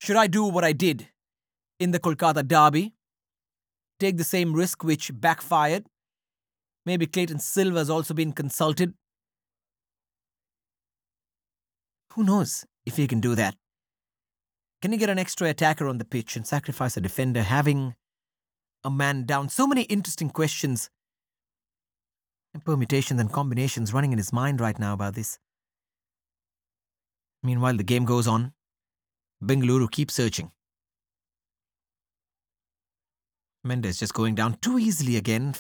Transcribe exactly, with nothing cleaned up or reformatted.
Should I do what I did in the Kolkata derby? Take the same risk which backfired? Maybe Clayton Silva has also been consulted. Who knows if he can do that? Can he get an extra attacker on the pitch and sacrifice a defender, having a man down? So many interesting questions and permutations and combinations running in his mind right now about this. Meanwhile, the game goes on. Bengaluru keeps searching. Mendes just going down too easily again.